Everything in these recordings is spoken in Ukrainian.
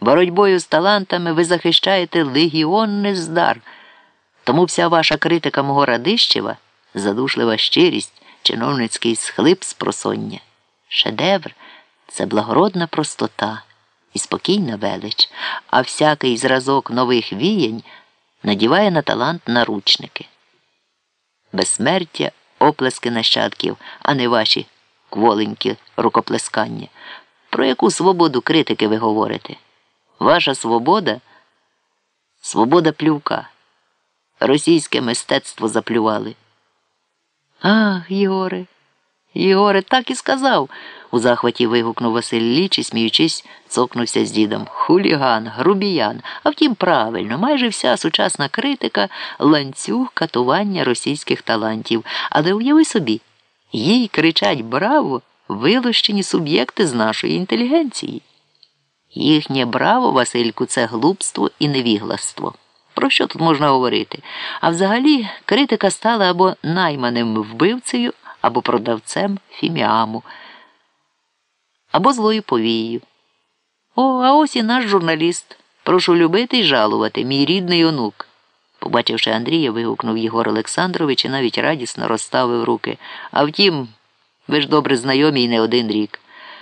Боротьбою з талантами ви захищаєте легіонний здар. Тому вся ваша критика мого Радищева – задушлива щирість, чиновницький схлип з просоння. Шедевр – це благородна простота і спокійна велич, а всякий зразок нових віянь надіває на талант наручники. Безсмертя – оплески нащадків, а не ваші кволенькі рукоплескання. Про яку свободу критики ви говорите? Ваша свобода – свобода плювка. Російське мистецтво заплювали. Ах, Єгоре, так і сказав, у захваті вигукнув Василь Ілліч і, сміючись, цокнувся з дідом. Хуліган, грубіян, а втім правильно, майже вся сучасна критика – ланцюг катування російських талантів. Але уяви собі, їй кричать «браво» вилощені суб'єкти з нашої інтелігенції. Їхнє «браво», Васильку, це глупство і невігластво. Про що тут можна говорити? А взагалі критика стала або найманим вбивцею, або продавцем фіміаму, або злою повією. О, а ось і наш журналіст. Прошу любити й жалувати, мій рідний онук. Побачивши Андрія, вигукнув Єгор Олександрович і навіть радісно розставив руки. А втім, ви ж добре знайомі й не один рік.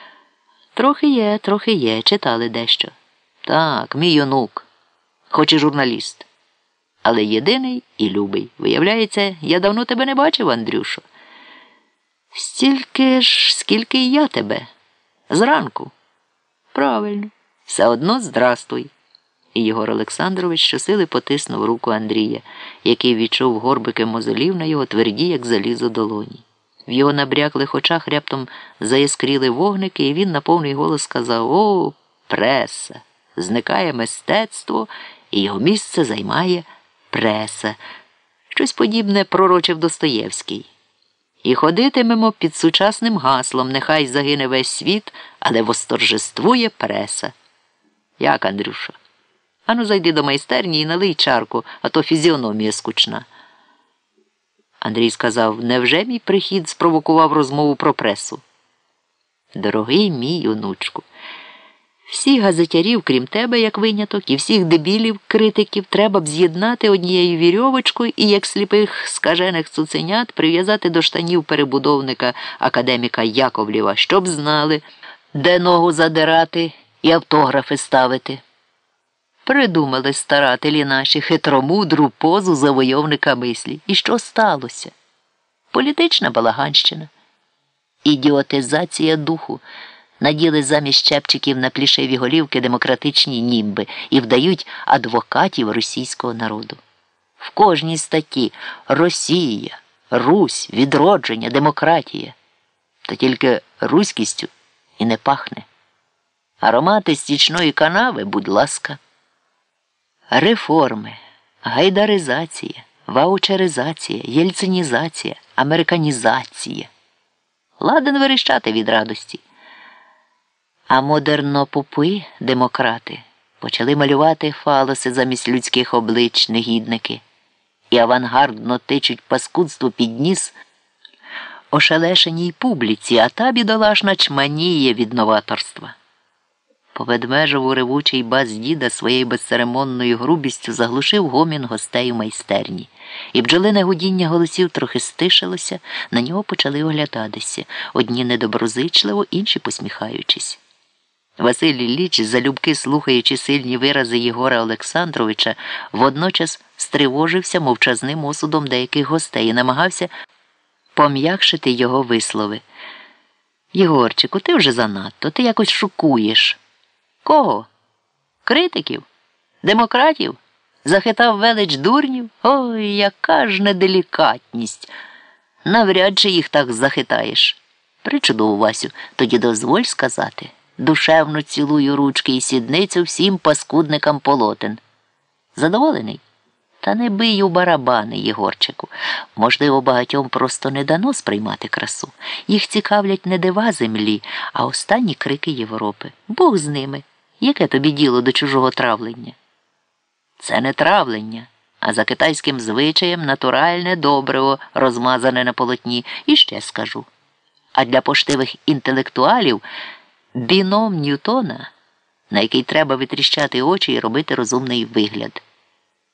Трохи є, читали дещо. Так, мій онук, хоч і журналіст. Але єдиний і любий. Виявляється, я давно тебе не бачив, Андрюшо. Стільки ж, скільки і я тебе. Зранку. Правильно. Все одно здрастуй. І Єгор Олександрович щосили потиснув руку Андрія, який відчув горбики мозолів на його тверді, як залізо, долоні. В його набряклих очах раптом заіскріли вогники, і він на повний голос сказав: «О, преса! Зникає мистецтво, і його місце займає преса». Щось подібне пророчив Достоєвський. І ходитимемо під сучасним гаслом: «Нехай загине весь світ, але восторжествує преса». Як, Андрюша? Ану, зайди до майстерні і налий чарку, а то фізіономія скучна. Андрій сказав: «Невже мій прихід спровокував розмову про пресу?» Дорогий мій онучку, всіх газетярів, крім тебе, як виняток, і всіх дебілів-критиків треба б з'єднати однією вірьовочкою і, як сліпих скажених цуценят, прив'язати до штанів перебудовника академіка Яковлєва, щоб знали, де ногу задирати і автографи ставити. Придумали старателі наші хитромудру позу завойовника мислі. І що сталося? Політична балаганщина. Ідіотизація духу. Наділи замість чепчиків на плішиві голівки демократичні німби і вдають адвокатів російського народу. В кожній статті «Росія», «Русь», «Відродження», «Демократія». Та тільки руськістю і не пахне. Аромати стічної канави, будь ласка. Реформи, гайдаризація, ваучеризація, єльцинізація, американізація. Ладен верещати від радості. А модернопопи, демократи, почали малювати фалоси замість людських облич, негідники, і авангардно тичуть паскудство під ніс ошелешеній публіці, а та бідолашна чманіє від новаторства. По ведмежеву ревучий бас діда своєю безцеремонною грубістю заглушив гомін гостей у майстерні. І бджолине гудіння голосів трохи стишилося, на нього почали оглядатися, одні недоброзичливо, інші посміхаючись. Василь Ілліч, залюбки слухаючи сильні вирази Єгора Олександровича, водночас стривожився мовчазним осудом деяких гостей і намагався пом'якшити його вислови. «Єгорчику, ти вже занадто, ти якось шокуєш». «Кого? Критиків? Демократів? Захитав велич дурнів? Ой, яка ж неделікатність! Навряд чи їх так захитаєш». «Причудово, Васю, тоді дозволь сказати. Душевно цілую ручки і сідницю всім паскудникам полотен». «Задоволений? Та не бий у барабани, Єгорчику. Можливо, багатьом просто не дано сприймати красу. Їх цікавлять не дива землі, а останні крики Європи. Бог з ними. Яке тобі діло до чужого травлення?» «Це не травлення, а за китайським звичаєм натуральне добриво, розмазане на полотні. І ще скажу. А для поштивих інтелектуалів біном Ньютона на який треба витріщати очі і робити розумний вигляд.